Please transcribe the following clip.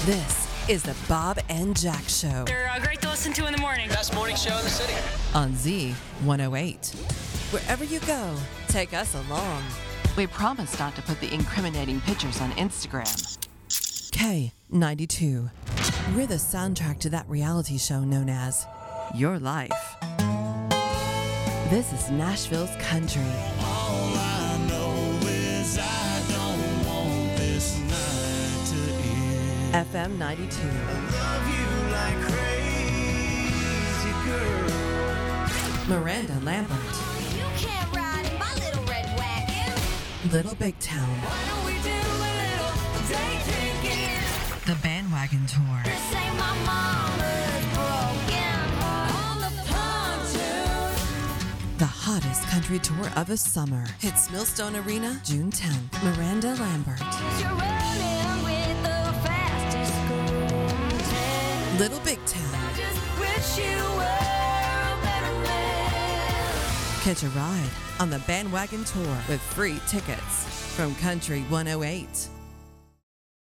This is the Bob and Jack Show. They're great to listen to in the morning. Best morning show in the city. On Z108. Wherever you go, take us along. We promise not to put the incriminating pictures on Instagram. K92. We're the soundtrack to that reality show known as Your Life. This is Nashville's country. All I know is I don't want this night to end. FM 92. Love you like crazy girl. Miranda Lambert. You can't ride in my little red wagon. Little Big Town. Why don't we do a little day drinking? The Bandwagon Tour. This ain't my mama's broken heart. On the pontoon. The hottest country tour of the summer. Hits Millstone Arena, June 10th. Miranda Lambert. 'Cause you're running with the fastest girl. Little Big Town. I just wish you were a better man. Catch a ride on the Bandwagon Tour with free tickets from Country 108.